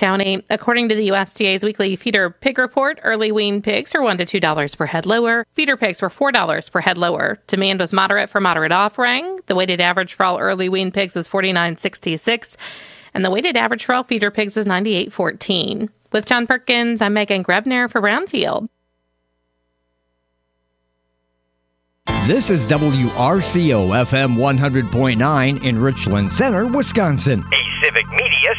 Downey. According to the USDA's weekly feeder pig report, early wean pigs are $1 to $2 per head lower. Feeder pigs were $4 per head lower. Demand was moderate for moderate offering. The weighted average for all early wean pigs was $49.66, and the weighted average for all feeder pigs was $98.14. With John Perkins, I'm Megan Grebner for Brownfield. This is WRCO FM 100.9 in Richland Center, Wisconsin. A civic media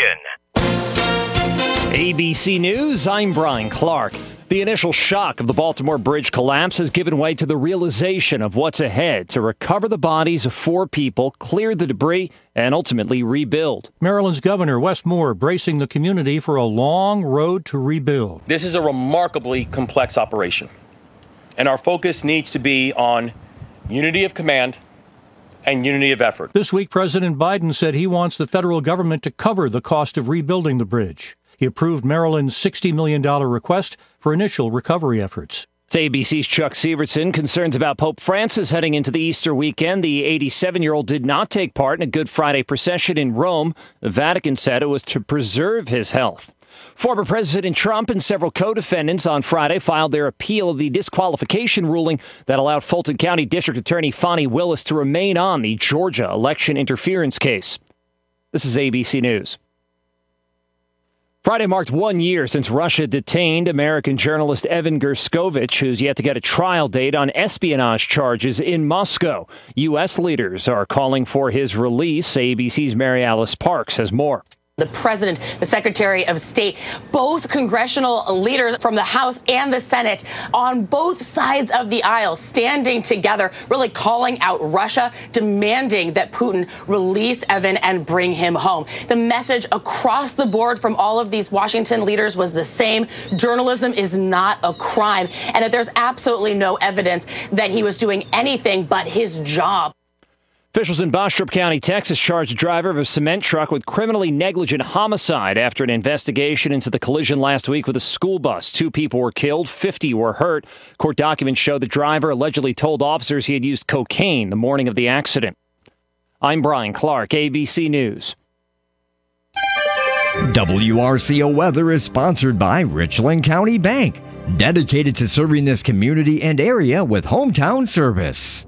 station. ABC News, I'm Brian Clark. The initial shock of the Baltimore Bridge collapse has given way to the realization of what's ahead to recover the bodies of 4 people, clear the debris, and ultimately rebuild. Maryland's Governor Wes Moore bracing the community for a long road to rebuild. This is a remarkably complex operation, and our focus needs to be on unity of command and unity of effort. This week, President Biden said he wants the federal government to cover the cost of rebuilding the bridge. He approved Maryland's $60 million request for initial recovery efforts. It's ABC's Chuck Severson. Concerns about Pope Francis heading into the Easter weekend. The 87-year-old did not take part in a Good Friday procession in Rome. The Vatican said it was to preserve his health. Former President Trump and several co-defendants on Friday filed their appeal of the disqualification ruling that allowed Fulton County District Attorney Fani Willis to remain on the Georgia election interference case. This is ABC News. Friday marked 1 year since Russia detained American journalist Evan Gershkovich, who's yet to get a trial date on espionage charges in Moscow. U.S. leaders are calling for his release. ABC's Mary Alice Parks has more. The president, the secretary of state, both congressional leaders from the House and the Senate on both sides of the aisle standing together, really calling out Russia, demanding that Putin release Evan and bring him home. The message across the board from all of these Washington leaders was the same. Journalism is not a crime, and that there's absolutely no evidence that he was doing anything but his job. Officials in Bastrop County, Texas, charged a driver of a cement truck with criminally negligent homicide after an investigation into the collision last week with a school bus. 2 people were killed, 50 were hurt. Court documents show the driver allegedly told officers he had used cocaine the morning of the accident. I'm Brian Clark, ABC News. WRCO Weather is sponsored by Richland County Bank, dedicated to serving this community and area with hometown service.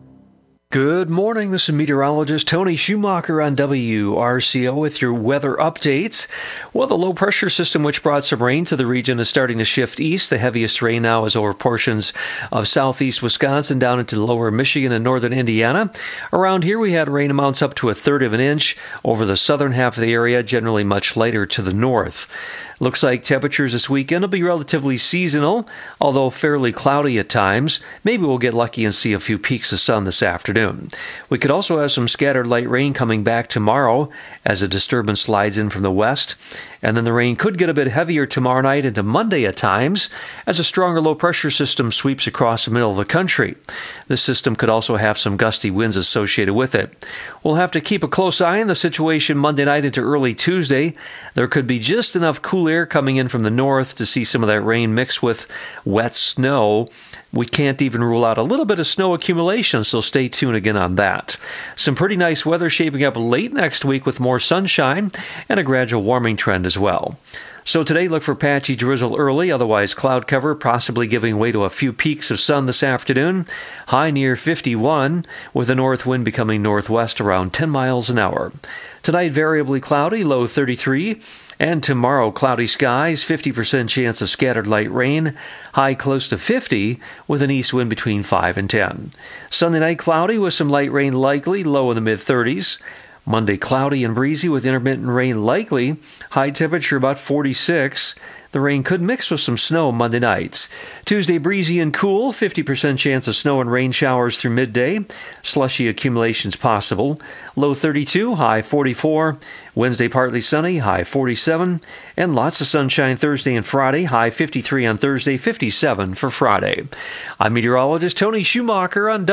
Good morning. This is meteorologist Tony Schumacher on WRCO with your weather updates. Well, the low pressure system which brought some rain to the region is starting to shift east. The heaviest rain now is over portions of southeast Wisconsin down into lower Michigan and northern Indiana. Around here we had rain amounts up to 1/3 of an inch over the southern half of the area, generally much lighter to the north. Looks like temperatures this weekend will be relatively seasonal, although fairly cloudy at times. Maybe we'll get lucky and see a few peaks of sun this afternoon. We could also have some scattered light rain coming back tomorrow as a disturbance slides in from the west. And then the rain could get a bit heavier tomorrow night into Monday at times as a stronger low-pressure system sweeps across the middle of the country. This system could also have some gusty winds associated with it. We'll have to keep a close eye on the situation Monday night into early Tuesday. There could be just enough cool air coming in from the north to see some of that rain mixed with wet snow. We can't even rule out a little bit of snow accumulation, so stay tuned again on that. Some pretty nice weather shaping up late next week with more sunshine and a gradual warming trend as well. So today, look for patchy drizzle early, otherwise cloud cover, possibly giving way to a few peaks of sun this afternoon. High near 51, with the north wind becoming northwest around 10 miles an hour. Tonight, variably cloudy, low 33. And tomorrow, cloudy skies, 50% chance of scattered light rain, high close to 50, with an east wind between 5 and 10. Sunday night, cloudy with some light rain likely, low in the mid-30s. Monday, cloudy and breezy with intermittent rain likely, high temperature about 46. The rain could mix with some snow Monday nights. Tuesday, breezy and cool, 50% chance of snow and rain showers through midday. Slushy accumulations possible. Low 32, high 44. Wednesday, partly sunny, high 47. And lots of sunshine Thursday and Friday, high 53 on Thursday, 57 for Friday. I'm meteorologist Tony Schumacher on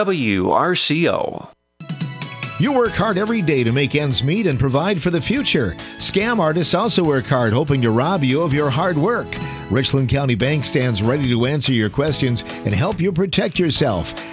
WRCO. You work hard every day to make ends meet and provide for the future. Scam artists also work hard, hoping to rob you of your hard work. Richland County Bank stands ready to answer your questions and help you protect yourself.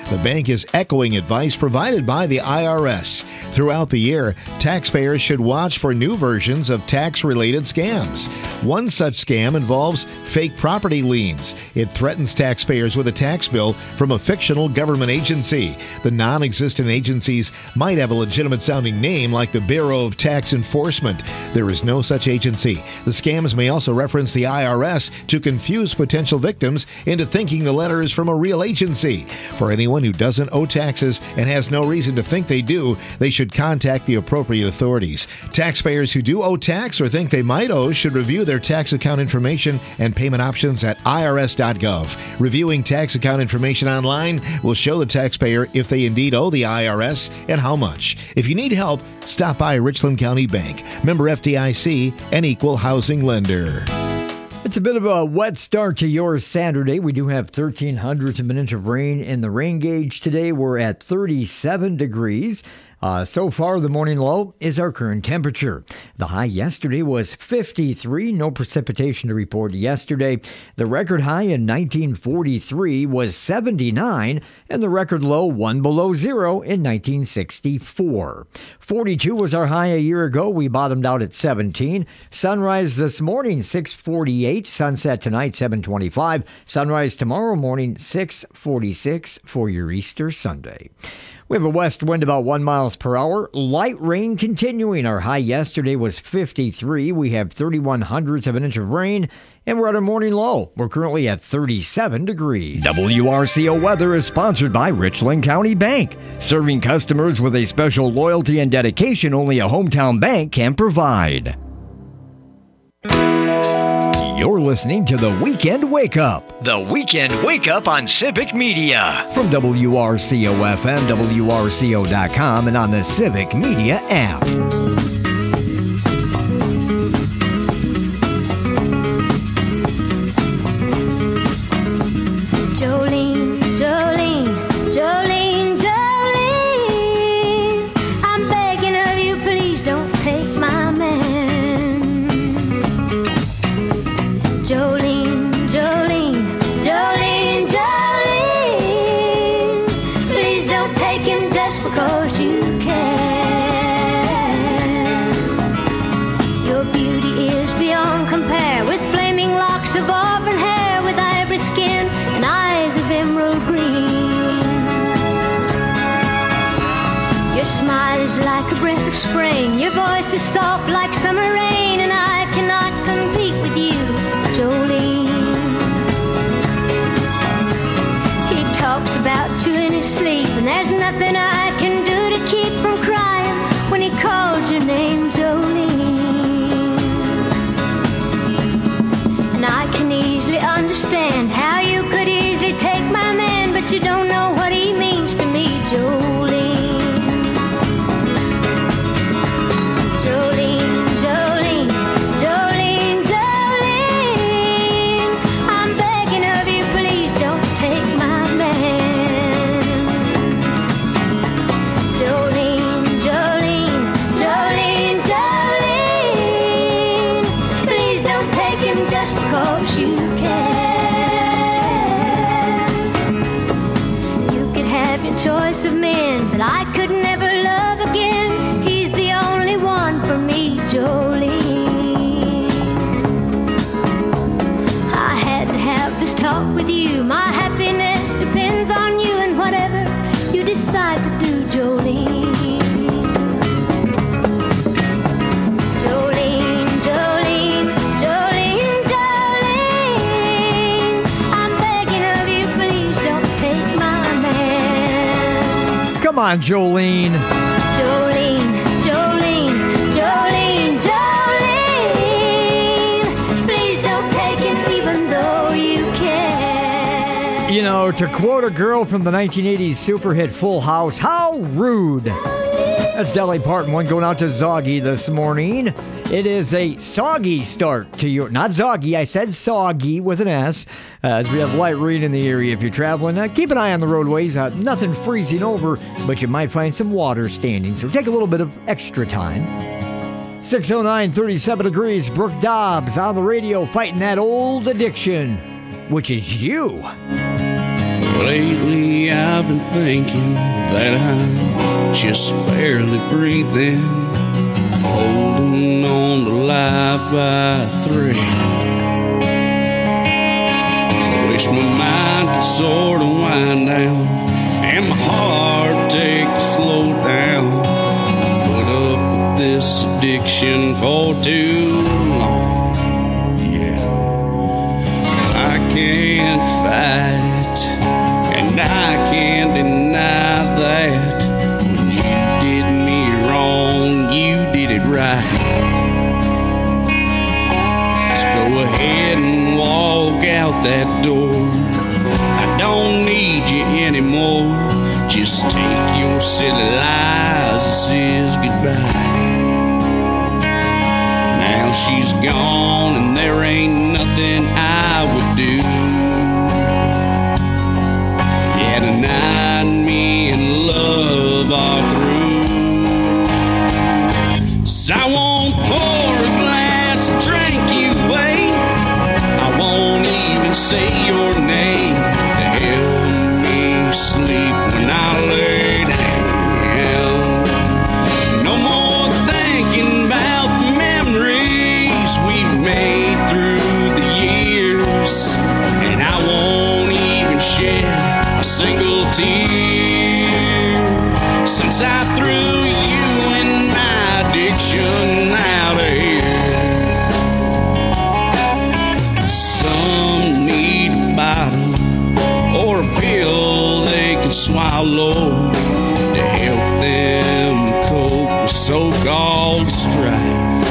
The bank is echoing advice provided by the IRS. Throughout the year, taxpayers should watch for new versions of tax-related scams. One such scam involves fake property liens. It threatens taxpayers with a tax bill from a fictional government agency. The non-existent agencies might have a legitimate-sounding name like the Bureau of Tax Enforcement. There is no such agency. The scams may also reference the IRS to confuse potential victims into thinking the letter is from a real agency. For anyone who doesn't owe taxes and has no reason to think they do, they should contact the appropriate authorities. Taxpayers who do owe tax or think they might owe should review their tax account information and payment options at irs.gov. Reviewing tax account information online will show the taxpayer if they indeed owe the IRS and how much. If you need help, stop by Richland County Bank, member FDIC, and equal housing lender. It's a bit of a wet start to your Saturday. We do have 1,300 of an inch of rain in the rain gauge today. We're at 37 degrees. So far, the morning low is our current temperature. The high yesterday was 53. No precipitation to report yesterday. The record high in 1943 was 79, and the record low one below zero in 1964. 42 was our high a year ago. We bottomed out at 17. Sunrise this morning, 6:48. Sunset tonight, 7:25. Sunrise tomorrow morning, 6:46 for your Easter Sunday. We have a west wind about 1 mile per hour. Light rain continuing. Our high yesterday was 53. We have 3,100 of an inch of rain, and we're at a morning low. We're currently at 37 degrees. WRCO weather is sponsored by Richland County Bank, serving customers with a special loyalty and dedication only a hometown bank can provide. You're listening to The Weekend Wake Up. The Weekend Wake Up on Civic Media. From WRCO-FM, WRCO.com, and on the Civic Media app. Jolene, Jolene, Jolene, Jolene, I'm begging of you, please don't take my man. Jolene, Jolene, Jolene, Jolene, please don't take him just because you can. Your beauty is beyond compare, with flaming locks of auburn hair, with ivory skin and eyes of emerald green. Your smile is like a breath of spring, your voice is soft like summer rain, and I cannot compete with you, Jolene. He talks about you in his sleep, and there's nothing I can do to keep from crying when he calls your name, Jolene. And I can easily understand how you could easily take my man, but you don't know what he means to me, Jolene. Jolene, Jolene, Jolene, Jolene, I'm begging of you, please don't take my man. Jolene, Jolene, Jolene, Jolene, please don't take him just because you can. You could have your choice of men, but I could never love again. He's the only one for me, Jolene. I had to have this talk with you. My happiness depends on you and whatever you decide to do, Jolene. Jolene, Jolene, Jolene, Jolene, I'm begging of you, please don't take my man. Come on, Jolene. Jolene, Jolene, Jolene, Jolene, please don't take him even though you can. You know, to quote a girl from the 1980s super hit Full House, how rude. That's Dolly Parton, one going out to Zoggy this morning. It is a soggy start to your, not Zoggy, I said soggy with an S, as we have light rain in the area if you're traveling. Keep an eye on the roadways, nothing freezing over, but you might find some water standing, so take a little bit of extra time. 609, 37 degrees, Brooke Dobbs on the radio fighting that old addiction, which is you. Lately I've been thinking that I'm just barely breathing, holding on to life by a thread. Wish my mind could sort of wind down and my heart take a slow down. I put up with this addiction for too long. Yeah, I can't fight it, and I can't deny that. When you did me wrong, you did it right. So go ahead and walk out that door. I don't need you anymore. Just take your silly lies and says goodbye. Now she's gone and there ain't nothing I would do. Yeah, tonight me and love are through. So I won't pour a glass and drink you away. I won't even say your name to help me sleep when I lay down. No more thinking about the memories we've made through the years, and I won't even shed a single tear since I threw you and my addiction out of here. Some need a bottle or a pill they can swallow to help them cope with so-called strife.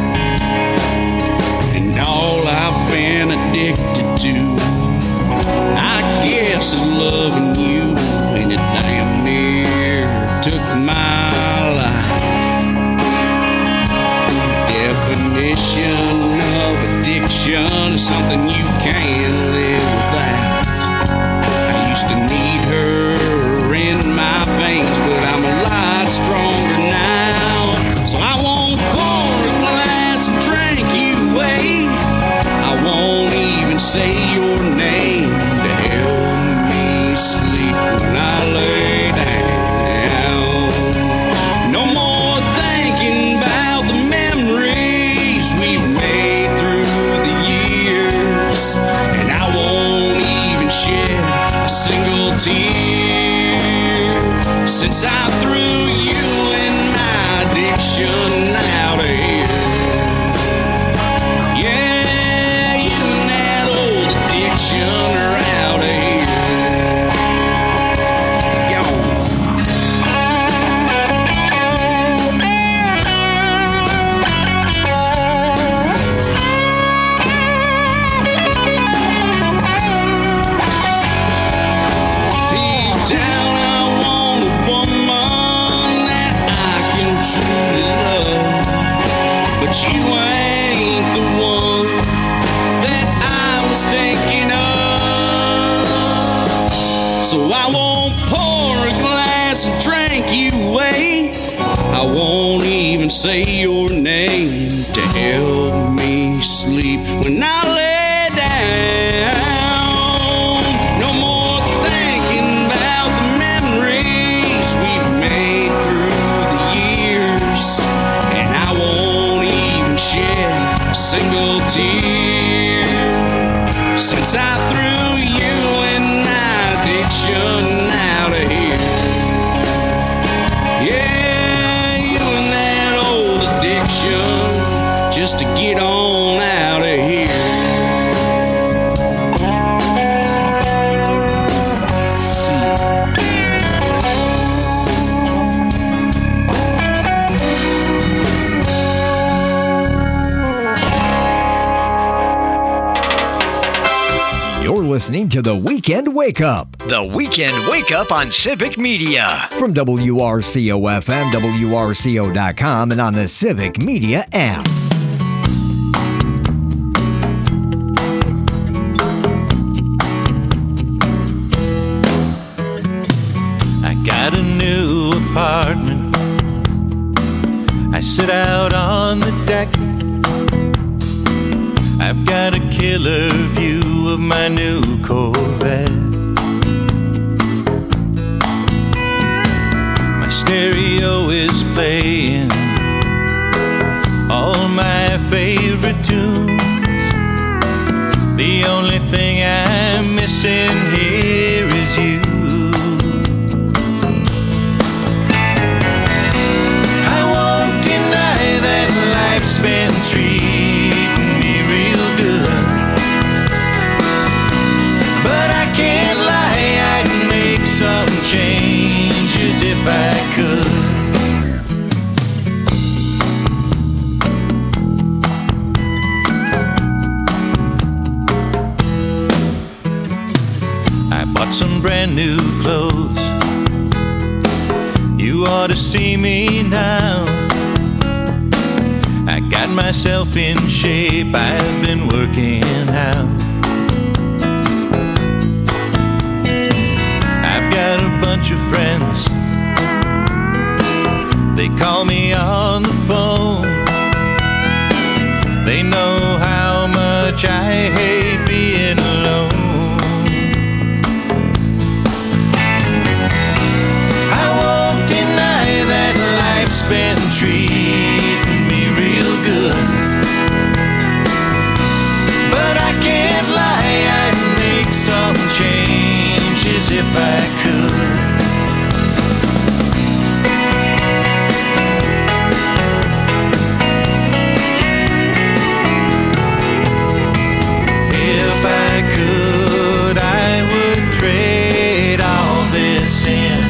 And all I've been addicted to, I guess, is loving you, and it damn near took my life. Definition of addiction is something you can't live without. I used to need her in my veins, but I'm a lot stronger now. So I won't pour a glass and drink you away. I won't even say your name to help me sleep when I lay down. No more thinking about the memories we've made through the years, and I won't even shed a single tear since I threw you and my addiction out of here. Yeah, you and that old addiction are out of here. Deep down I want a woman that I can truly love, but you ain't the one that I was thinking of. So I won't pour a glass and drink you away. I won't even say your name to help me sleep when I lay down. No more thinking about the memories we've made through the years, and I won't even shed a single tear since I threw you and my addiction out of here. Yeah, you and that old addiction, just to get on out of here. You're listening to The Weekend Wake Up. The Weekend Wake Up on Civic Media. From WRCO-FM, WRCO.com, and on the Civic Media app. I got a new apartment. I sit out on the deck. I've got a killer view of my new Corvette. stereo is playing all my favorite tunes. The only thing I'm missing here is you. I won't deny that life's been treating me real good, but I can't lie, I'd make some changes if I could. Some brand new clothes. You ought to see me now. I got myself in shape, I've been working out. I've got a bunch of friends, they call me on the phone. They know how much I hate being alone. Been treating me real good, but I can't lie, I'd make some changes if I could. If I could, I would trade all this in.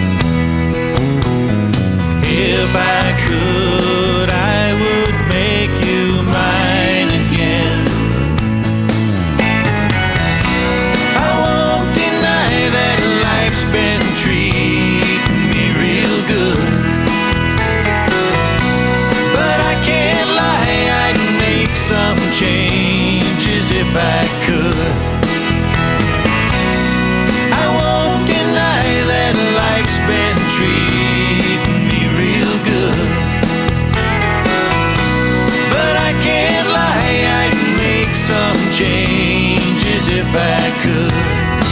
If I could, I would make you mine again. I won't deny that life's been treating me real good, but I can't lie, I'd make some changes if I could. I won't deny that life's been treating me real good, but I can't lie, I'd make some changes if I could.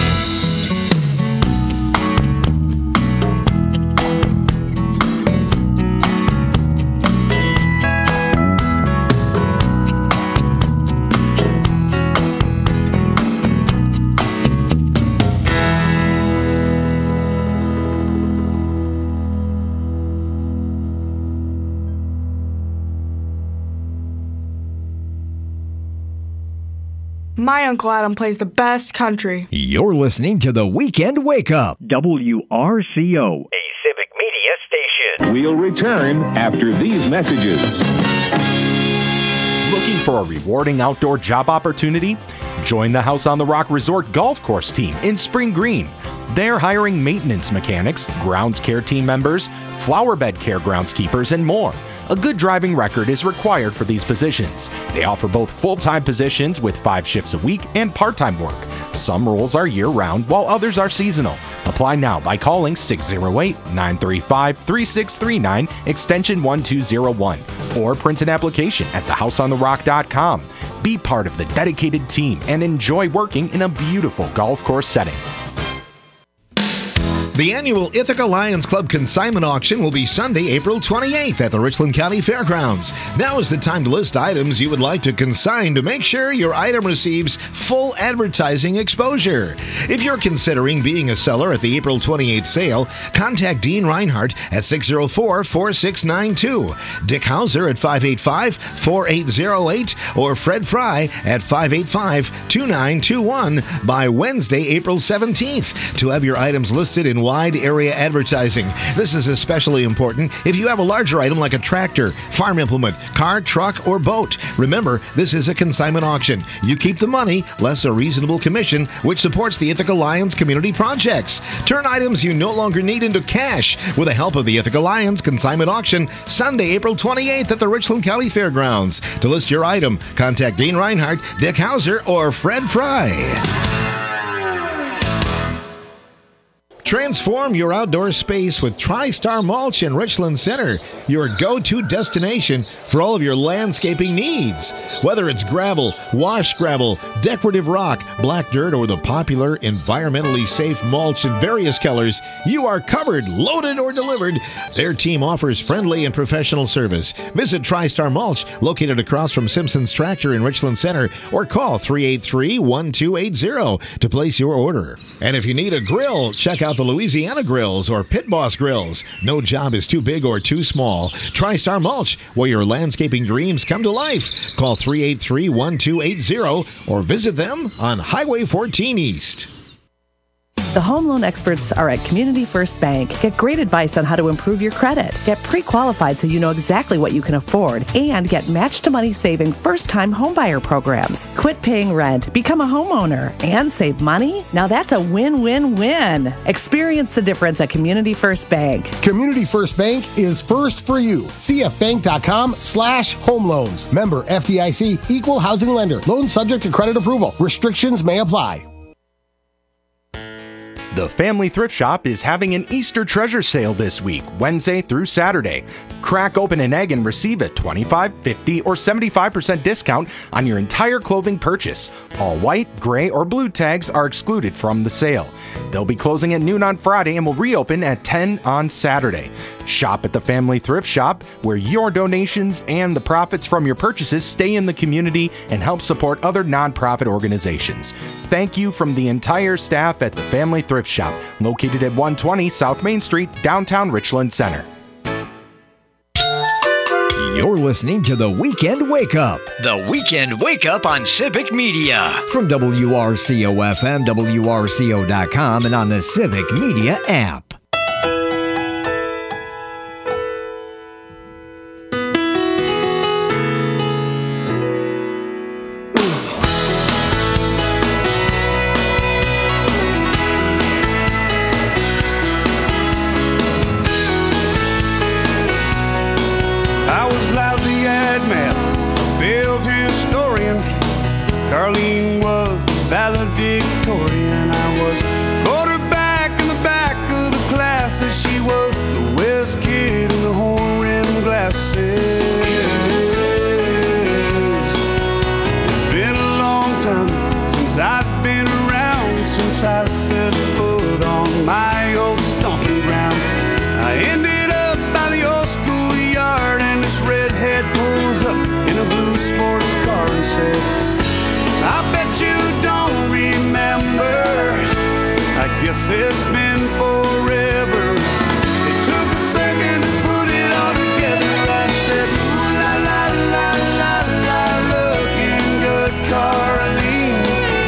My Uncle Adam plays the best country. You're listening to the Weekend Wake Up. WRCO, a Civic Media station. We'll return after these messages. Looking for a rewarding outdoor job opportunity? Join the House on the Rock Resort Golf Course team in Spring Green. They're hiring maintenance mechanics, grounds care team members, flower bed care groundskeepers, and more. A good driving record is required for these positions. They offer both full-time positions with 5 shifts a week and part-time work. Some roles are year-round while others are seasonal. Apply now by calling 608-935-3639, extension 1201, or print an application at thehouseontherock.com. Be part of the dedicated team and enjoy working in a beautiful golf course setting. The annual Ithaca Lions Club Consignment Auction will be Sunday, April 28th at the Richland County Fairgrounds. Now is the time to list items you would like to consign to make sure your item receives full advertising exposure. If you're considering being a seller at the April 28th sale, contact Dean Reinhardt at 604-4692, Dick Hauser at 585-4808, or Fred Fry at 585-2921 by Wednesday, April 17th to have your items listed in wide area advertising. This is especially important if you have a larger item like a tractor, farm implement, car, truck, or boat. Remember, this is a consignment auction. You keep the money, less a reasonable commission, which supports the Ithaca Lions community projects. Turn items you no longer need into cash with the help of the Ithaca Lions Consignment Auction, Sunday, April 28th at the Richland County Fairgrounds. To list your item, contact Dean Reinhardt, Dick Hauser, or Fred Fry. Transform your outdoor space with TriStar Mulch in Richland Center, your go-to destination for all of your landscaping needs. Whether it's gravel, washed gravel, decorative rock, black dirt, or the popular environmentally safe mulch in various colors, you are covered, loaded, or delivered. Their team offers friendly and professional service. Visit TriStar Mulch, located across from Simpson's Tractor in Richland Center, or call 383-1280 to place your order. And if you need a grill, check out the Louisiana Grills or Pit Boss Grills. No job is too big or too small. TriStar Mulch, where your landscaping dreams come to life. Call 383-1280 or visit them on Highway 14 East. The home loan experts are at Community First Bank. Get great advice on how to improve your credit. Get pre-qualified so you know exactly what you can afford. And get match-to-money saving first-time homebuyer programs. Quit paying rent, become a homeowner, and save money? Now that's a win-win-win. Experience the difference at Community First Bank. Community First Bank is first for you. cfbank.com/home loans. Member FDIC, equal housing lender. Loan subject to credit approval. Restrictions may apply. The Family Thrift Shop is having an Easter treasure sale this week, Wednesday through Saturday. Crack open an egg and receive a 25%, 50%, or 75% discount on your entire clothing purchase. All white, gray, or blue tags are excluded from the sale. They'll be closing at noon on Friday and will reopen at 10 on Saturday. Shop at the Family Thrift Shop, where your donations and the profits from your purchases stay in the community and help support other nonprofit organizations. Thank you from the entire staff at the Family Thrift Shop, located at 120 South Main Street, downtown Richland Center. You're listening to The Weekend Wake Up. The Weekend Wake Up on Civic Media. From WRCO-FM, WRCO.com, and on the Civic Media app. Carlene was valedictorian. I was quarterback in the back of the class, as she was the West kid in the horn-rimmed glasses. It's been a long time since I've been around, since I set foot on my old stomping ground. I ended up by the old schoolyard, and this redhead pulls up in a blue sports car and says, I bet you don't remember. I guess it's been forever. It took a second to put it all together. I said, ooh la la la la la, looking good, Carlene.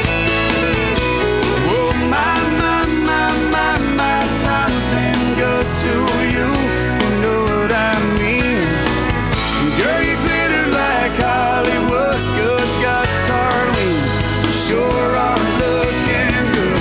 Oh my, my, my, my, my, time's been good to you. You know what I mean. Girl, you glitter like Hollywood. Good God, Carlene, sure are looking good.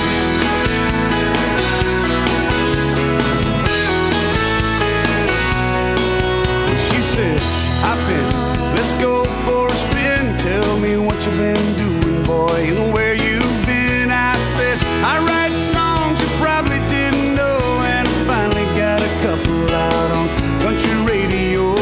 She said, hop in, let's go for a spin. Tell me what you've been doing, boy, and where you've been. I said, I write songs you probably didn't know, and I finally got a couple out on country radio.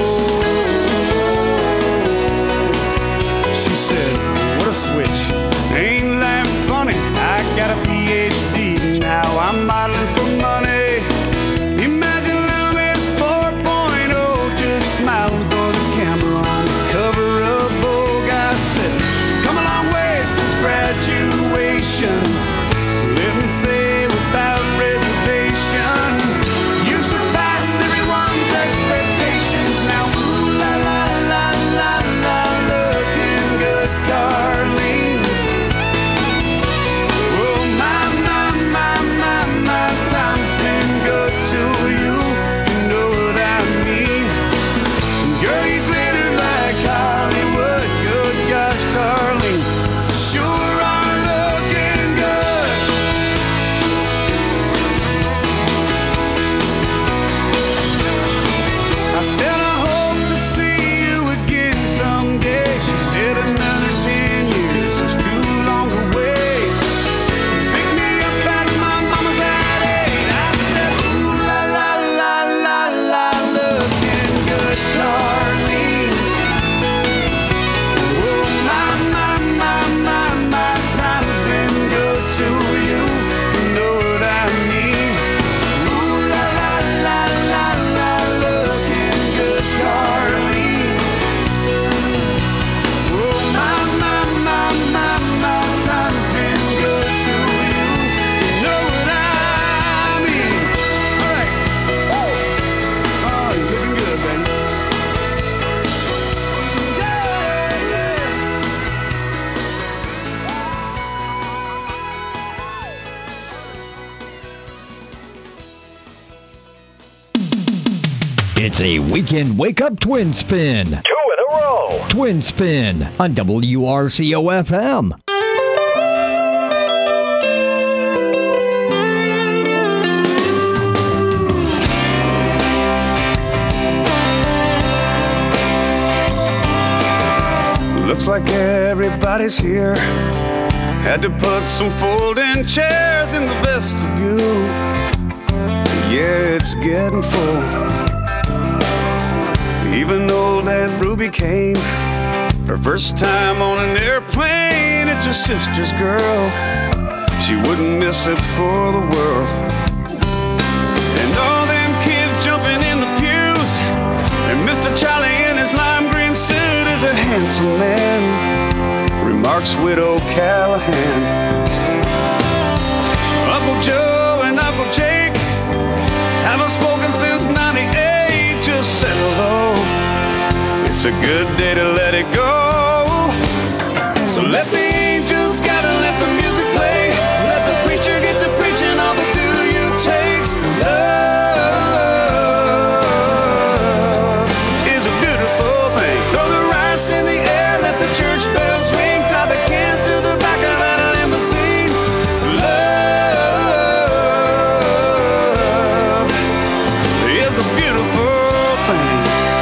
She said, what a switch, ain't life funny? I got a PhD, now I'm modeling for money. Imagine little Miss 4.0 just smiling for the camera on the cover of Vogue. I said, come a long way since graduation. Let me say without reservation, you surpassed everyone's expectations. Now ooh la la la la la, looking good, Carlene. It's a weekend wake-up twin spin. 2 in a row. Twin spin on WRCO-FM. Looks like everybody's here. Had to put some folding chairs in the vestibule. Yeah, it's getting full. Even old Aunt Ruby came. Her first time on an airplane. It's her sister's girl. She wouldn't miss it for the world. And all them kids jumping in the pews. And Mr. Charlie in his lime green suit is a handsome man, remarks Widow Callahan. Uncle Joe and Uncle Jake haven't spoken since 98. Just settle low. It's a good day to let it go. So let the angels gather, let the music play. Let the preacher get to preaching all the do you takes. Love is a beautiful thing. Throw the rice in the air, let the church bells ring. Tie the cans to the back of that limousine. Love is a beautiful thing.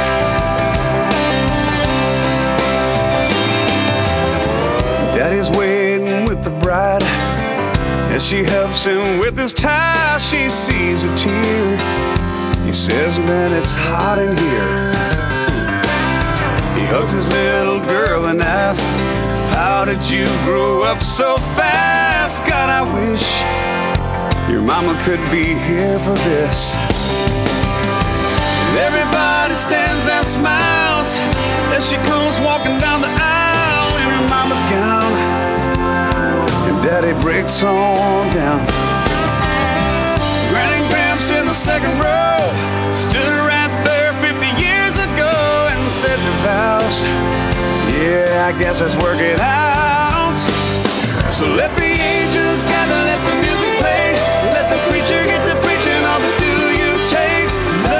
Daddy's waiting with the bride. As she helps him with his tie, she sees a tear. He says, man, it's hot in here. He hugs his little girl and asks, how did you grow up so fast? God, I wish your mama could be here for this. And everybody stands and smiles as she comes walking down the aisle in her mama's gown. And Daddy breaks on down. Granny and Gramps in the second row stood right there 50 years ago and said their vows. Yeah, I guess it's working out. So let the angels gather, let the music play. Let the preacher get to preaching all the do you takes.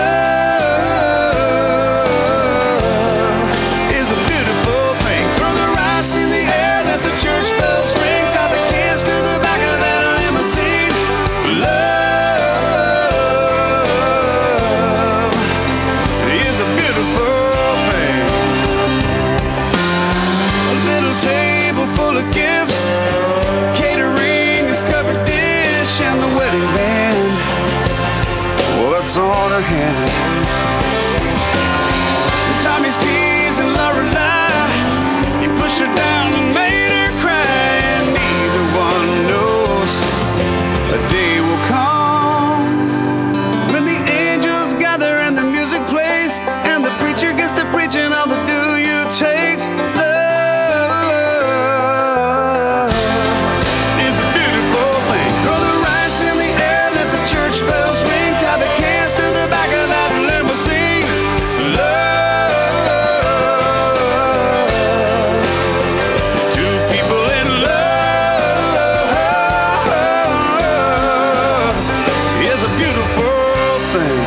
Love is a beautiful thing. Throw the rice in the air, let the church bells ring. Tie the cans to the back of that limousine. Love is a beautiful thing. A little table full of gifts, catering is covered dish, and the wedding band, well, that's on her hand. And Tommy's teasing Lorelei, he pushed her down and made her cry, and neither one knows a day will come when the angels gather and the music plays, and the preacher gets to preaching all the do you takes. Love is a beautiful thing. Throw the rice in the air, let the church bells ring. Tie the cans to the back of that limousine. Love. Two people in love is a beautiful thing.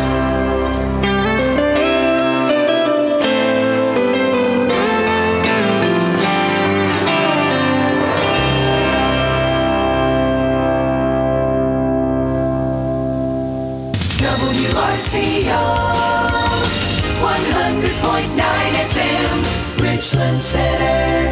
WRCO 100.9 FM, Richland Center.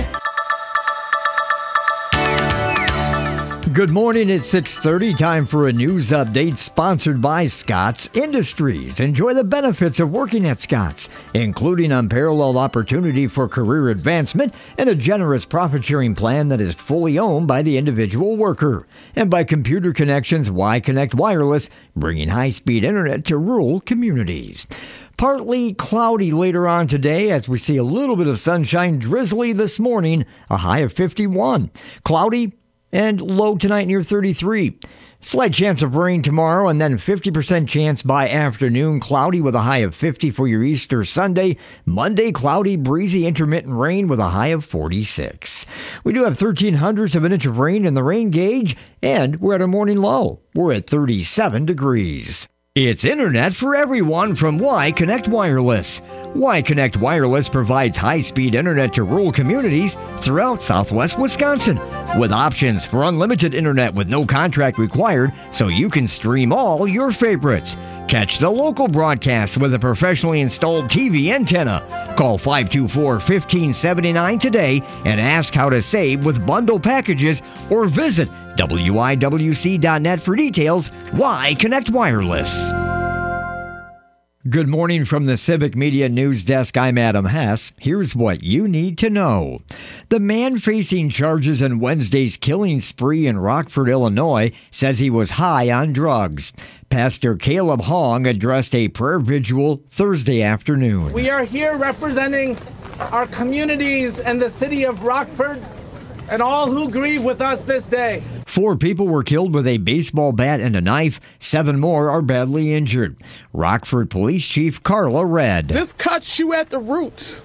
Good morning. It's 6:30. Time for a news update sponsored by Scott's Industries. Enjoy the benefits of working at Scott's, including unparalleled opportunity for career advancement and a generous profit-sharing plan that is fully owned by the individual worker. And by Computer Connections Y-Connect Wireless, bringing high-speed internet to rural communities. Partly cloudy later on today as we see a little bit of sunshine, drizzly this morning, a high of 51. Cloudy and low tonight near 33. Slight chance of rain tomorrow and then 50% chance by afternoon. Cloudy with a high of 50 for your Easter Sunday. Monday, cloudy, breezy, intermittent rain with a high of 46. We do have 0.13 of an inch of rain in the rain gauge, and we're at a morning low. We're at 37 degrees. It's internet for everyone from Y-Connect Wireless. Y-Connect Wireless provides high-speed internet to rural communities throughout southwest Wisconsin, with options for unlimited internet with no contract required, so you can stream all your favorites. Catch the local broadcast with a professionally installed TV antenna. Call 524-1579 today and ask how to save with bundle packages, or visit WIWC.net for details. Y-Connect Wireless. Good morning from the Civic Media News Desk. I'm Adam Hess. Here's what you need to know. The man facing charges in Wednesday's killing spree in Rockford, Illinois, says he was high on drugs. Pastor Caleb Hong addressed a prayer vigil Thursday afternoon. We are here representing our communities and the city of Rockford and all who grieve with us this day. 4 people were killed with a baseball bat and a knife. 7 more are badly injured. Rockford Police Chief Carla Red. This cuts you at the root.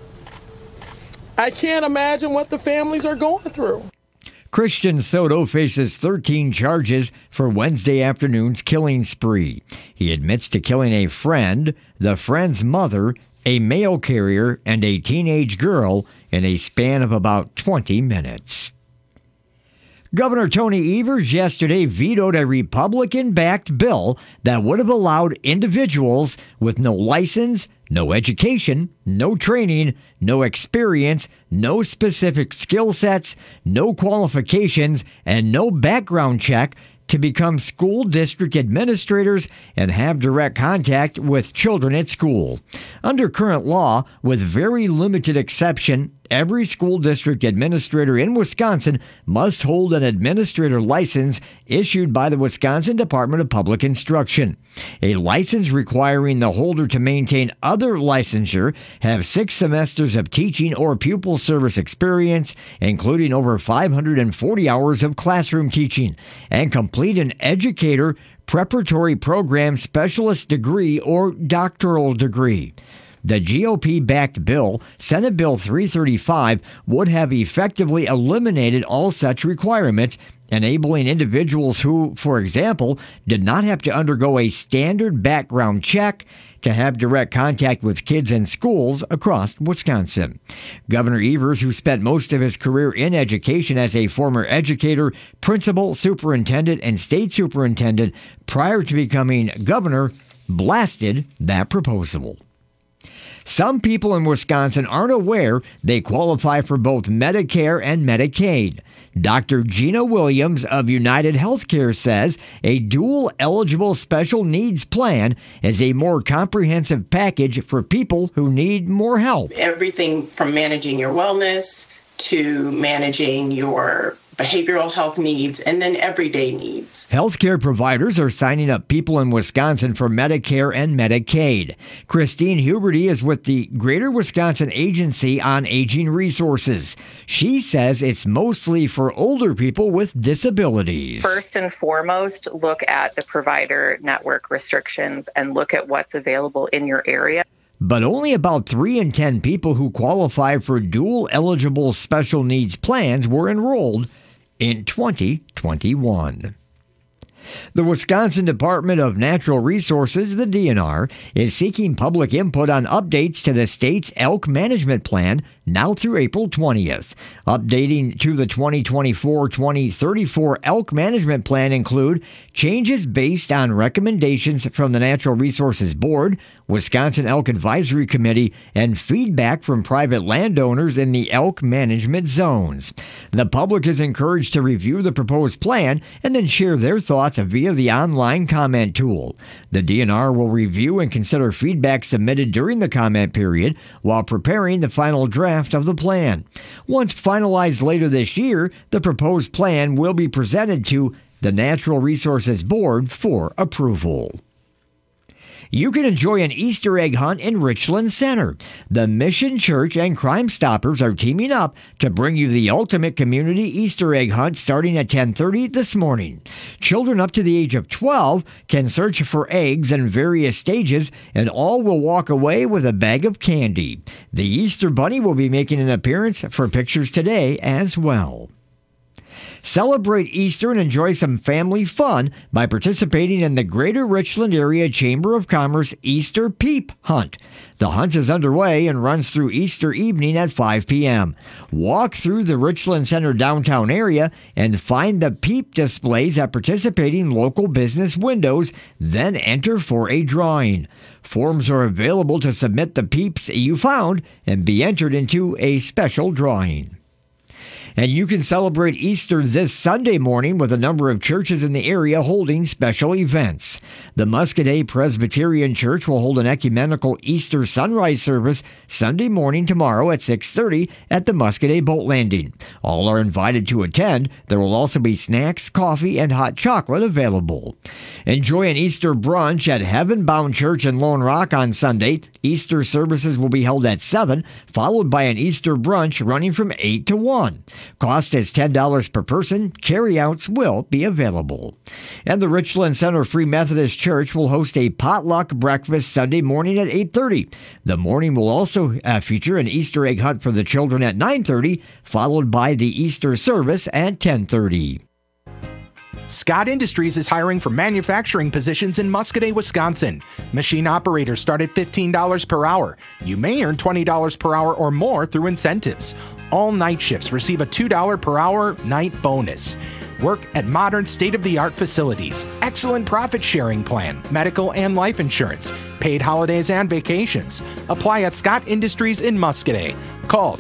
I can't imagine what the families are going through. Christian Soto faces 13 charges for Wednesday afternoon's killing spree. He admits to killing a friend, the friend's mother, a mail carrier, and a teenage girl in a span of about 20 minutes. Governor Tony Evers yesterday vetoed a Republican-backed bill that would have allowed individuals with no license, no education, no training, no experience, no specific skill sets, no qualifications, and no background check to become school district administrators and have direct contact with children at school. Under current law, with very limited exception, every school district administrator in Wisconsin must hold an administrator license issued by the Wisconsin Department of Public Instruction. A license requiring the holder to maintain other licensure, have 6 semesters of teaching or pupil service experience, including over 540 hours of classroom teaching, and complete an educator preparatory program specialist degree or doctoral degree. The GOP-backed bill, Senate Bill 335, would have effectively eliminated all such requirements, enabling individuals who, for example, did not have to undergo a standard background check to have direct contact with kids in schools across Wisconsin. Governor Evers, who spent most of his career in education as a former educator, principal, superintendent, and state superintendent prior to becoming governor, blasted that proposal. Some people in Wisconsin aren't aware they qualify for both Medicare and Medicaid. Dr. Gina Williams of United Healthcare says a dual-eligible special needs plan is a more comprehensive package for people who need more help. Everything from managing your wellness to managing your behavioral health needs, and then everyday needs. Healthcare providers are signing up people in Wisconsin for Medicare and Medicaid. Christine Huberty is with the Greater Wisconsin Agency on Aging Resources. She says it's mostly for older people with disabilities. First and foremost, look at the provider network restrictions and look at what's available in your area. But only about 3 in 10 people who qualify for dual-eligible special needs plans were enrolled in 2021. The Wisconsin Department of Natural Resources, the DNR, is seeking public input on updates to the state's elk management plan now through April 20th. Updating to the 2024-2034 elk management plan include changes based on recommendations from the Natural Resources Board, Wisconsin Elk Advisory Committee, and feedback from private landowners in the elk management zones. The public is encouraged to review the proposed plan and then share their thoughts via the online comment tool. The DNR will review and consider feedback submitted during the comment period while preparing the final draft of the plan. Once finalized later this year, the proposed plan will be presented to the Natural Resources Board for approval. You can enjoy an Easter egg hunt in Richland Center. The Mission Church and Crime Stoppers are teaming up to bring you the ultimate community Easter egg hunt starting at 10:30 this morning. Children up to the age of 12 can search for eggs in various stages, and all will walk away with a bag of candy. The Easter Bunny will be making an appearance for pictures today as well. Celebrate Easter and enjoy some family fun by participating in the Greater Richland Area Chamber of Commerce Easter Peep Hunt. The hunt is underway and runs through Easter evening at 5 p.m. Walk through the Richland Center downtown area and find the peep displays at participating local business windows, then enter for a drawing. Forms are available to submit the peeps you found and be entered into a special drawing. And you can celebrate Easter this Sunday morning with a number of churches in the area holding special events. The Muscadet Presbyterian Church will hold an ecumenical Easter sunrise service Sunday morning tomorrow at 6:30 at the Muscadet Boat Landing. All are invited to attend. There will also be snacks, coffee, and hot chocolate available. Enjoy an Easter brunch at Heaven Bound Church in Lone Rock on Sunday. Easter services will be held at 7, followed by an Easter brunch running from 8 to 1. Cost is $10 per person. Carryouts will be available. And the Richland Center Free Methodist Church will host a potluck breakfast Sunday morning at 8:30. The morning will also feature an Easter egg hunt for the children at 9:30, followed by the Easter service at 10:30. Scott Industries is hiring for manufacturing positions in Muscadet, Wisconsin. Machine operators start at $15 per hour. You may earn $20 per hour or more through incentives. All night shifts receive a $2 per hour night bonus. Work at modern state-of-the-art facilities. Excellent profit sharing plan, medical and life insurance, paid holidays and vacations. Apply at Scott Industries in Muscadet. Call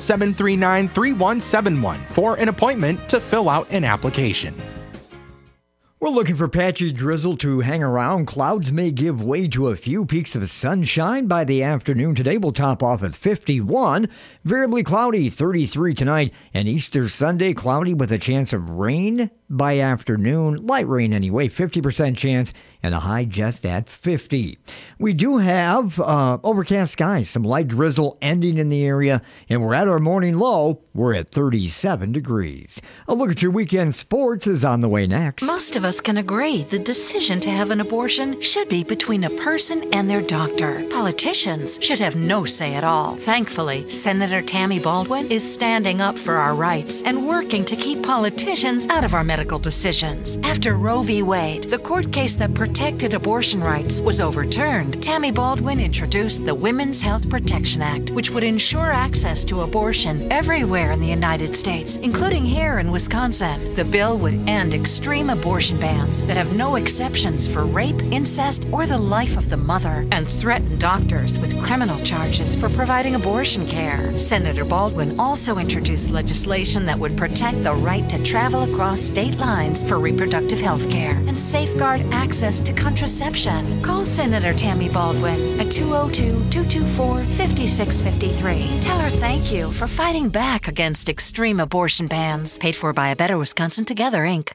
739-3171 for an appointment to fill out an application. We're looking for patchy drizzle to hang around. Clouds may give way to a few peaks of sunshine by the afternoon. Today will top off at 51. Variably cloudy, 33 tonight. And Easter Sunday, cloudy with a chance of rain by afternoon. Light rain anyway, 50% chance, and a high just at 50. We do have overcast skies, some light drizzle ending in the area, and we're at our morning low. We're at 37 degrees. A look at your weekend sports is on the way next. Most of us can agree the decision to have an abortion should be between a person and their doctor. Politicians should have no say at all. Thankfully, Senator Tammy Baldwin is standing up for our rights and working to keep politicians out of our medical decisions. After Roe v. Wade, the court case that protected abortion rights, was overturned, Tammy Baldwin introduced the Women's Health Protection Act, which would ensure access to abortion everywhere in the United States, including here in Wisconsin. The bill would end extreme abortion bans that have no exceptions for rape, incest, or the life of the mother, and threaten doctors with criminal charges for providing abortion care. Senator Baldwin also introduced legislation that would protect the right to travel across state lines for reproductive health care and safeguard access to contraception. Call Senator Tammy Baldwin at 202-224-5653. Tell her thank you for fighting back against extreme abortion bans. Paid for by A Better Wisconsin Together, Inc.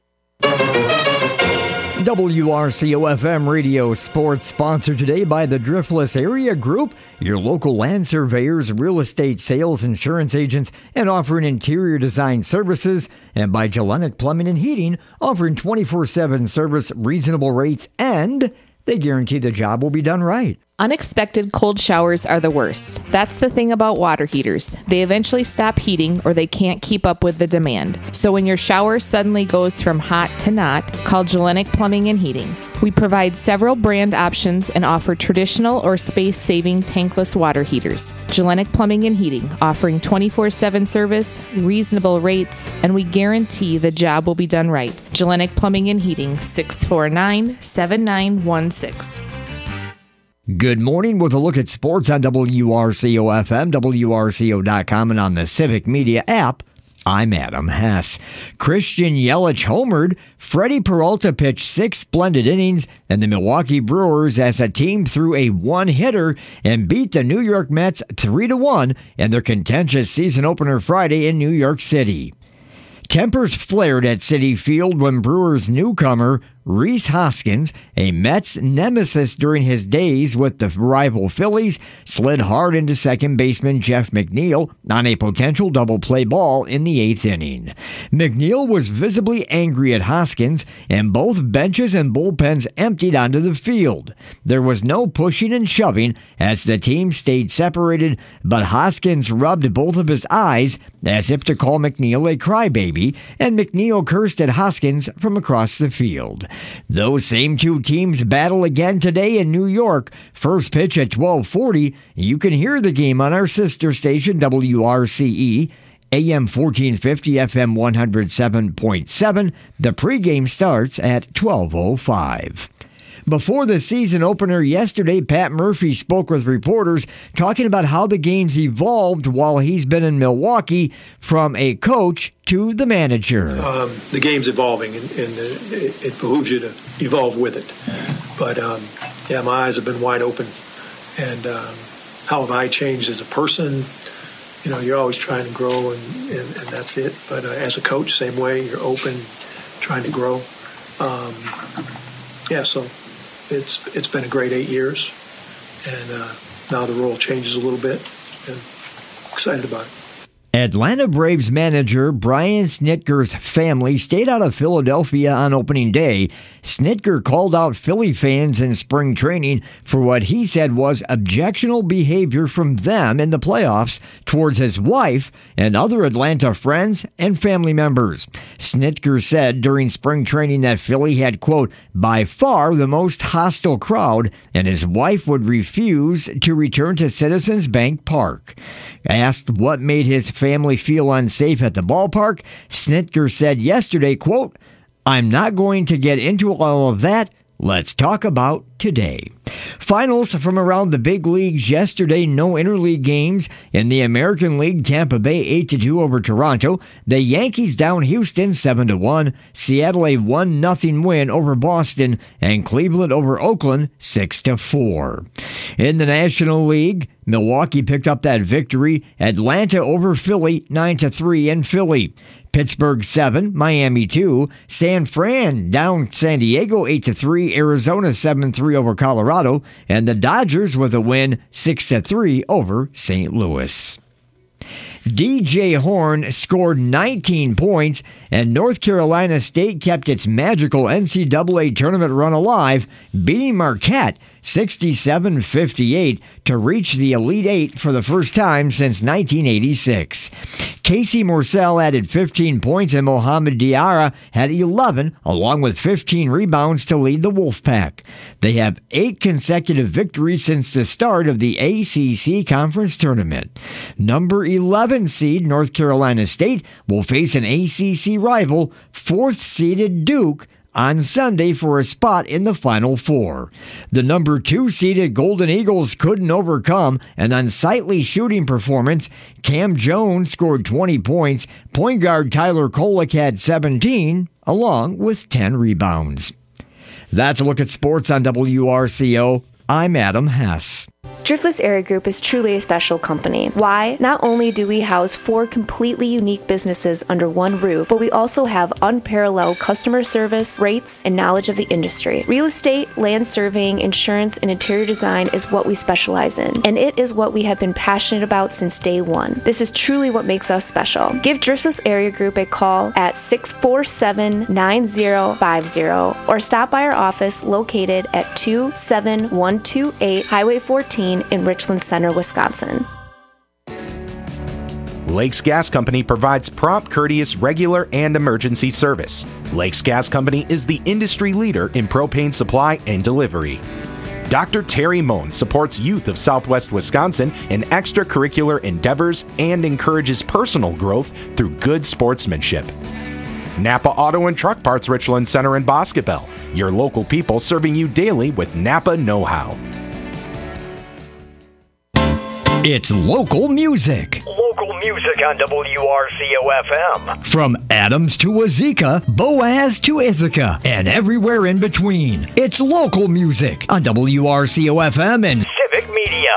WRCO-FM Radio Sports, sponsored today by the Driftless Area Group, your local land surveyors, real estate sales, insurance agents, and offering interior design services, and by Jelenic Plumbing and Heating, offering 24/7 service, reasonable rates, and they guarantee the job will be done right. Unexpected cold showers are the worst. That's the thing about water heaters. They eventually stop heating or they can't keep up with the demand. So when your shower suddenly goes from hot to not, call Jelenic Plumbing and Heating. We provide several brand options and offer traditional or space-saving tankless water heaters. Jelenic Plumbing and Heating, offering 24/7 service, reasonable rates, and we guarantee the job will be done right. Jelenic Plumbing and Heating, 649-7916. Good morning with a look at sports on WRCO-FM, WRCO.com, and on the Civic Media app. I'm Adam Hess. Christian Yelich homered. Freddie Peralta pitched 6 splendid innings, and the Milwaukee Brewers as a team threw a one-hitter and beat the New York Mets 3-1 in their contentious season opener Friday in New York City. Tempers flared at Citi Field when Brewers newcomer Rhys Hoskins, a Mets nemesis during his days with the rival Phillies, slid hard into second baseman Jeff McNeil on a potential double play ball in the 8th inning. McNeil was visibly angry at Hoskins, and both benches and bullpens emptied onto the field. There was no pushing and shoving as the team stayed separated, but Hoskins rubbed both of his eyes as if to call McNeil a crybaby, and McNeil cursed at Hoskins from across the field. Those same two teams battle again today in New York. First pitch at 12:40. You can hear the game on our sister station, WRCE. AM 1450, FM 107.7. The pregame starts at 12:05. Before the season opener yesterday, Pat Murphy spoke with reporters talking about how the game's evolved while he's been in Milwaukee from a coach to the manager. The game's evolving, and it behooves you to evolve with it. But, my eyes have been wide open. And how have I changed as a person? You know, you're always trying to grow, and that's it. But as a coach, same way, you're open, trying to grow. So it's been a great 8 years, and now the role changes a little bit, and excited about it. Atlanta Braves manager Brian Snitker's family stayed out of Philadelphia on opening day. Snitker called out Philly fans in spring training for what he said was objectionable behavior from them in the playoffs towards his wife and other Atlanta friends and family members. Snitker said during spring training that Philly had, quote, by far the most hostile crowd, and his wife would refuse to return to Citizens Bank Park. Asked what made his family feel unsafe at the ballpark, Snitker said yesterday, quote, I'm not going to get into all of that. Let's talk about today. Finals from around the big leagues yesterday. No interleague games. In the American League, Tampa Bay 8-2 over Toronto. The Yankees down Houston 7-1. Seattle a 1-0 win over Boston, and Cleveland over Oakland 6-4. In the National League, Milwaukee picked up that victory. Atlanta over Philly 9-3 in Philly. Pittsburgh 7, Miami 2. San Fran down San Diego 8-3. Arizona 7-3 over Colorado. And the Dodgers with a win 6-3 over St. Louis. DJ Horn scored 19 points, and North Carolina State kept its magical NCAA tournament run alive, beating Marquette 67-58 to reach the Elite Eight for the first time since 1986. Casey Morsell added 15 points, and Mohamed Diarra had 11, along with 15 rebounds to lead the Wolfpack. They have 8 consecutive victories since the start of the ACC Conference Tournament. Number 11 seed North Carolina State will face an ACC rival, 4th-seeded Duke, on Sunday for a spot in the Final Four. The number 2-seeded Golden Eagles couldn't overcome an unsightly shooting performance. Cam Jones scored 20 points. Point guard Tyler Kolek had 17, along with 10 rebounds. That's a look at sports on WRCO. I'm Adam Hess. Driftless Area Group is truly a special company. Why? Not only do we house 4 completely unique businesses under one roof, but we also have unparalleled customer service, rates, and knowledge of the industry. Real estate, land surveying, insurance, and interior design is what we specialize in, and it is what we have been passionate about since day one. This is truly what makes us special. Give Driftless Area Group a call at 647-9050 or stop by our office located at 27128 Highway 14 in Richland Center, Wisconsin. Lakes Gas Company provides prompt, courteous, regular, and emergency service. Lakes Gas Company is the industry leader in propane supply and delivery. Dr. Terry Moan supports youth of Southwest Wisconsin in extracurricular endeavors and encourages personal growth through good sportsmanship. Napa Auto and Truck Parts, Richland Center in Boscobel. Your local people serving you daily with Napa know-how. It's local music. Local music on WRCO-FM. From Adams to Wazeeka, Boaz to Ithaca, and everywhere in between. It's local music on WRCO-FM and Civic Media.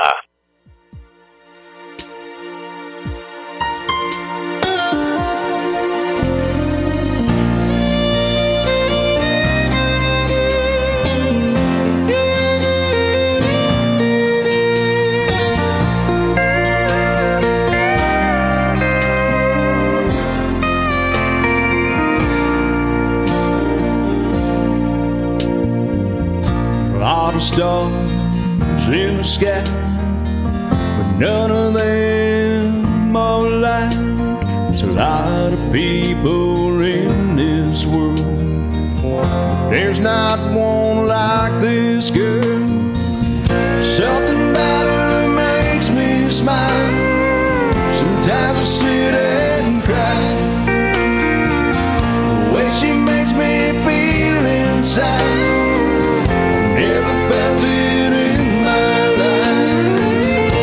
stars in the sky, but none of them are alike. There's a lot of people in this world, there's not one like this girl. Something about her makes me smile. Sometimes I sit and cry. The way she makes me feel inside, never felt it in my life.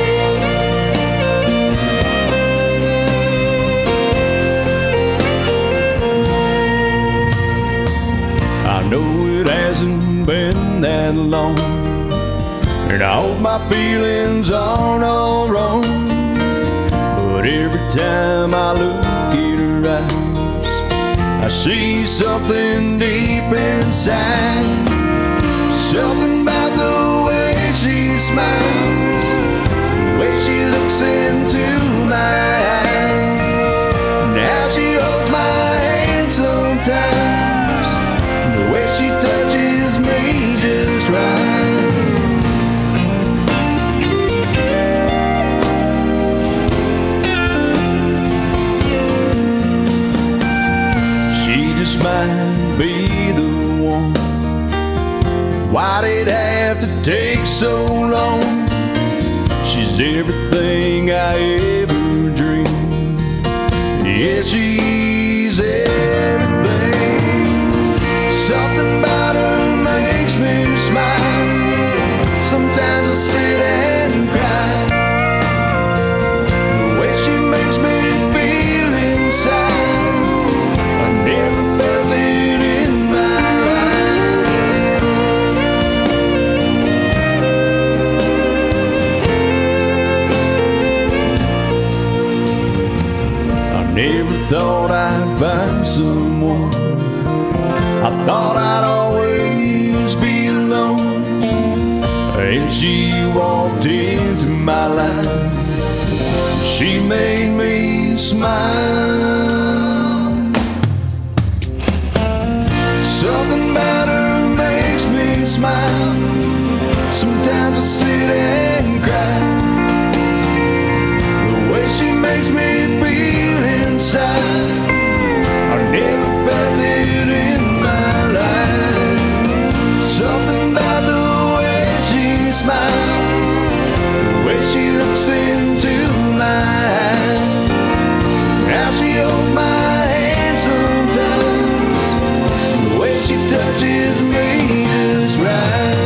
I know it hasn't been that long, and I hope my feelings aren't all wrong, but every time I look in her eyes, I see something deep inside. Something about the way she smiles, the way she looks into my eyes, and how she holds my hand sometimes, and the way she touches me just right. Might be the one. Why'd it have to take so long? She's everything I ever dreamed. Yeah, she's everything. Something about her makes me smile. Sometimes I sit and cry. The way she makes me feel inside, I never felt it in my life. I never thought I'd find someone. I thought I'd always be alone, and she walked into my life. She made me smile. Something about her makes me smile. Sometimes I sit and cry. The way she makes me feel inside, I never felt it in my life. Something about the way she smiles, the way she looks into my eyes, how she holds my hand sometimes, the way she touches me just right.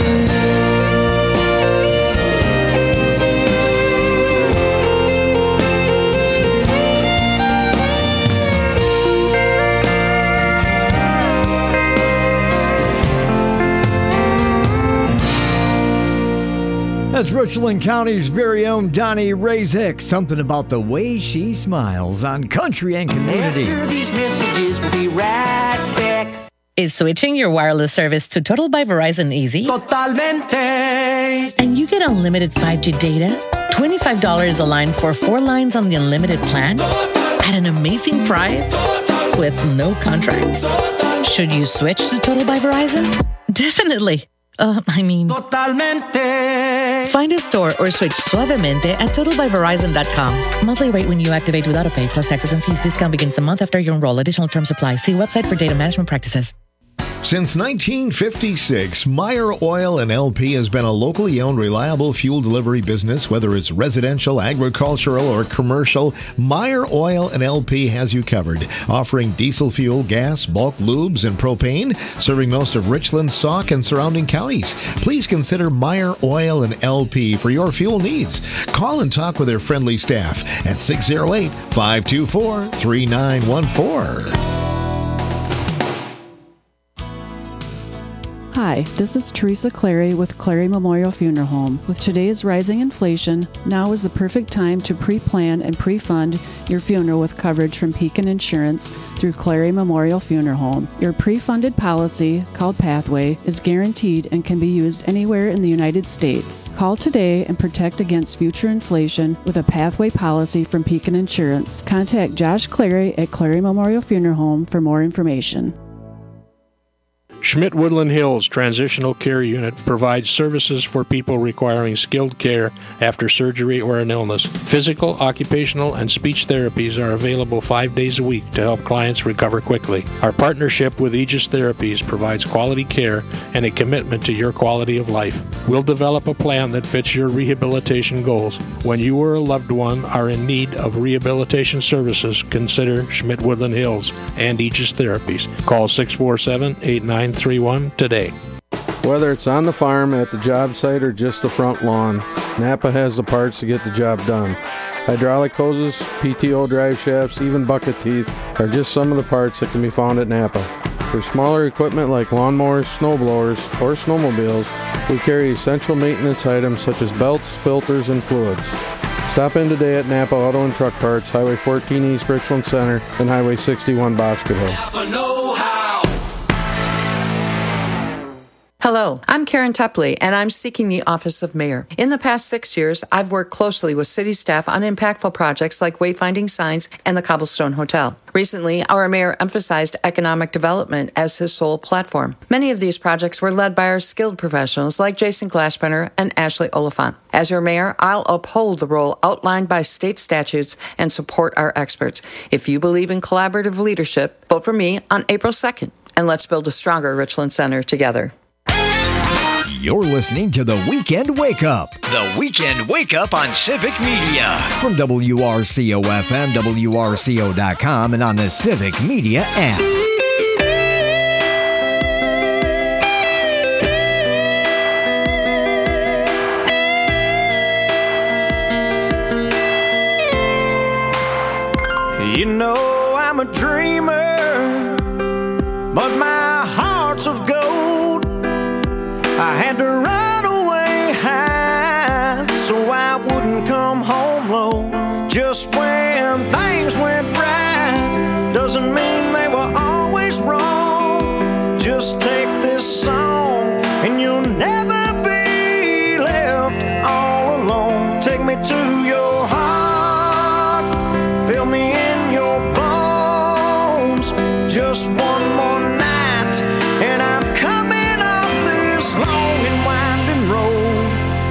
That's Richland County's very own Donnie Razek. Something about the way she smiles on Country and Community. After these messages, we'll be right back. Is switching your wireless service to Total by Verizon easy? Totalmente. And you get unlimited 5G data, $25 a line for 4 lines on the unlimited plan at an amazing price with no contracts. Should you switch to Total by Verizon? Definitely. Totalmente. Find a store or switch suavemente at totalbyverizon.com. Monthly rate when you activate without a pay plus taxes and fees. Discount begins the month after you enroll. Additional terms apply. See website for data management practices. Since 1956, Meyer Oil and LP has been a locally owned, reliable fuel delivery business. Whether it's residential, agricultural, or commercial, Meyer Oil and LP has you covered. Offering diesel fuel, gas, bulk lubes, and propane, serving most of Richland, Sauk, and surrounding counties. Please consider Meyer Oil and LP for your fuel needs. Call and talk with their friendly staff at 608-524-3914. Hi, this is Teresa Clary with Clary Memorial Funeral Home. With today's rising inflation, now is the perfect time to pre-plan and pre-fund your funeral with coverage from Pekin Insurance through Clary Memorial Funeral Home. Your pre-funded policy, called Pathway, is guaranteed and can be used anywhere in the United States. Call today and protect against future inflation with a Pathway policy from Pekin Insurance. Contact Josh Clary at Clary Memorial Funeral Home for more information. Schmidt Woodland Hills Transitional Care Unit provides services for people requiring skilled care after surgery or an illness. Physical, occupational, and speech therapies are available 5 days a week to help clients recover quickly. Our partnership with Aegis Therapies provides quality care and a commitment to your quality of life. We'll develop a plan that fits your rehabilitation goals. When you or a loved one are in need of rehabilitation services, consider Schmidt Woodland Hills and Aegis Therapies. Call 647-8931 today. Whether it's on the farm, at the job site, or just the front lawn, Napa has the parts to get the job done. Hydraulic hoses, PTO drive shafts, even bucket teeth are just some of the parts that can be found at Napa. For smaller equipment like lawnmowers, snowblowers, or snowmobiles, we carry essential maintenance items such as belts, filters, and fluids. Stop in today at Napa Auto and Truck Parts, Highway 14 East Richland Center, and Highway 61 Boscoville. Napa know-how. Hello, I'm Karen Tupley, and I'm seeking the office of mayor. In the past 6 years, I've worked closely with city staff on impactful projects like wayfinding signs and the Cobblestone Hotel. Recently, our mayor emphasized economic development as his sole platform. Many of these projects were led by our skilled professionals like Jason Glassbrenner and Ashley Oliphant. As your mayor, I'll uphold the role outlined by state statutes and support our experts. If you believe in collaborative leadership, vote for me on April 2nd, and let's build a stronger Richland Center together. You're listening to The Weekend Wake Up. The Weekend Wake Up on Civic Media. From WRCO-FM, WRCO.com, and on the Civic Media app. You know I'm a dreamer, but my heart's of gold. I had to run away high so I wouldn't come home low. Just when things went right doesn't mean they were always wrong. Just take this song and you'll never be left all alone. Take me to your heart, fill me in your bones. Just one more night and I'm coming up this long and winding road.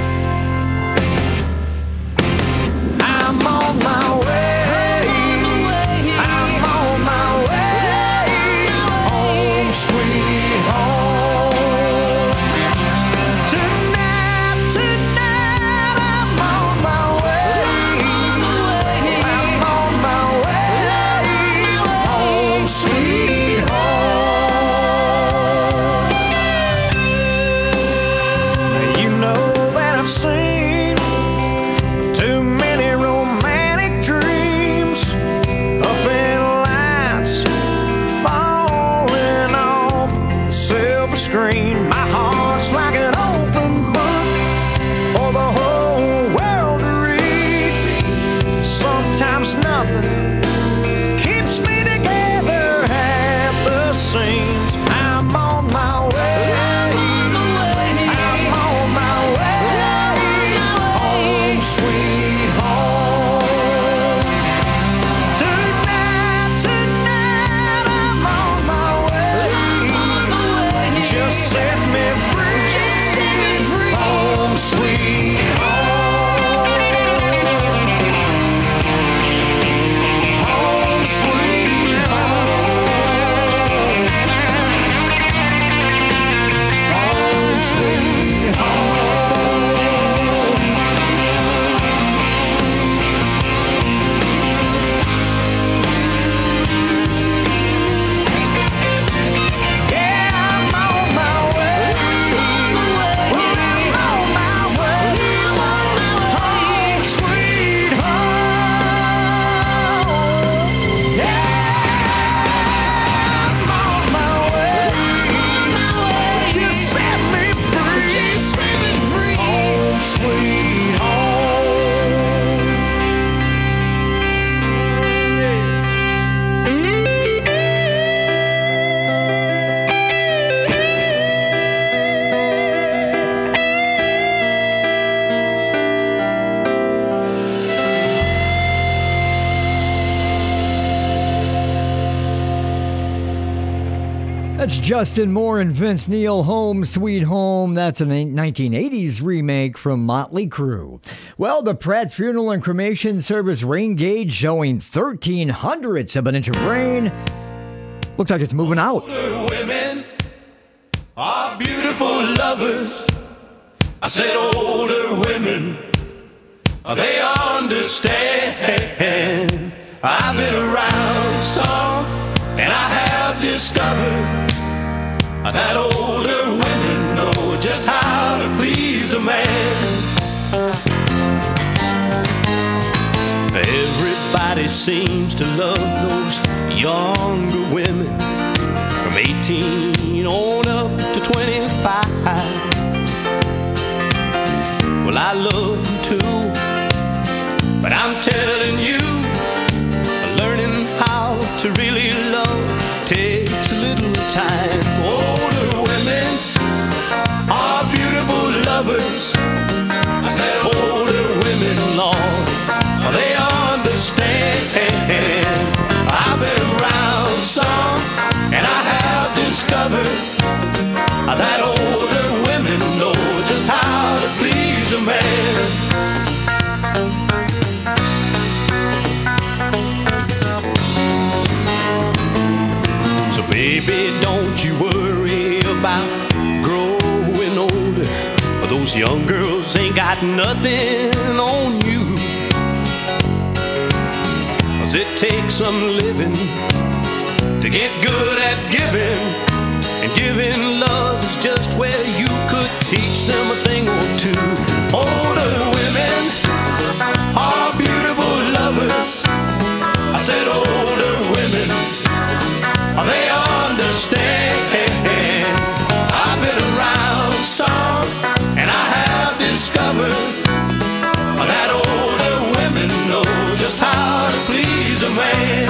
I'm on my way. I'm on my way home, sweet home. Tonight, I'm on my way. I'm on my way home, sweet home. You know that I've seen too many romantic dreams up in lights falling off the silver screen. My heart's like an open book for the whole world to read. Sometimes nothing keeps me together at the seams. I'm on my way. I'm on my way home, sweet home. Tonight, I'm on my way. Just set That's Justin Moore and Vince Neil, Home Sweet Home. That's a 1980s remake from Motley Crue. Well, the Pratt Funeral and Cremation Service rain gauge showing 1/1300ths of an inch of rain. Looks like it's moving out. Older women are beautiful lovers. I said older women, they understand. I've been around some, and I have discovered that older women know just how to please a man. Everybody seems to love those younger women from 18 on up to 25. Well, I love them too, but I'm telling you, learning how to really love takes a little time. Older women are beautiful lovers. I said older women, Lord, they understand. I've been around some, and I have discovered that older women know just how to please a man. So baby, don't you worry about growing older. Those young girls ain't got nothing on you. 'Cause it takes some living to get good at giving. And giving love is just where you could teach them a thing or two. Older women are beautiful lovers. I said older women, they understand. I've been around some, and I have discovered that older women know just how to please a man.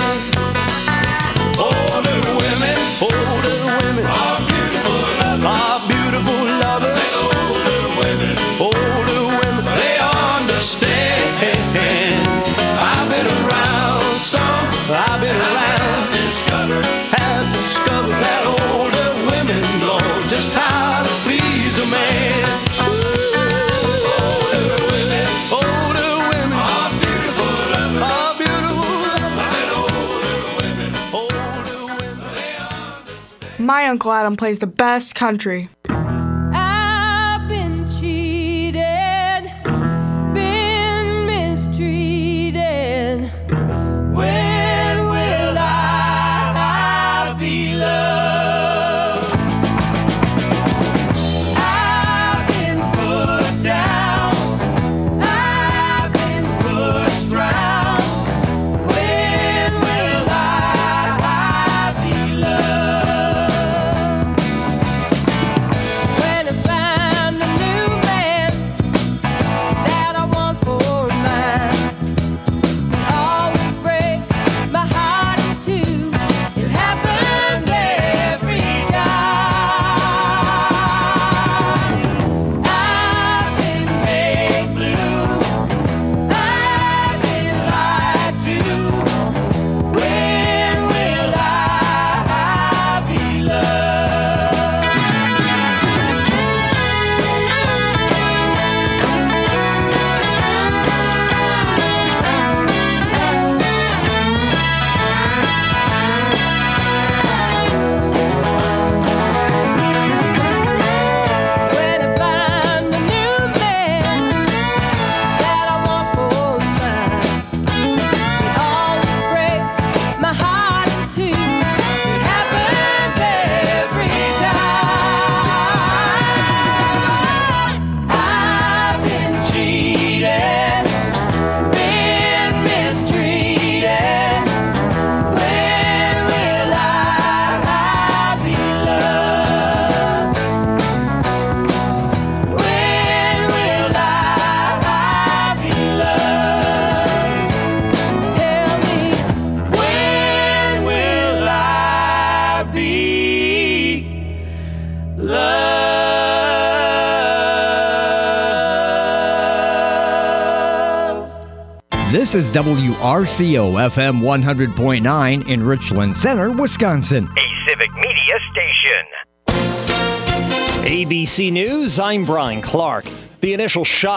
Older women are beautiful lovers. I said older women, they understand. I've been around some, I've been around, have discovered that older women know just how to please a man. Older women are beautiful lovers. I said older women, they understand. My Uncle Adam plays the best country. I've been cheated, been mistreated. When will I be loved? I've been pushed down, I've been pushed round. When will I be loved? When I find a new man that I want for mine, always breaks my heart in two. It happens every time. I've been made blue, I've been lied to. When will I be loved? When I find a new man that I want for mine, it always breaks my heart in two. It happens every time. I've been cheated, been mistreated. When will I be loved? When will I be loved? Tell me, when will I be loved? This is WRCO FM 100.9 in Richland Center, Wisconsin. A Civic Media station. ABC News, I'm Brian Clark. The initial shock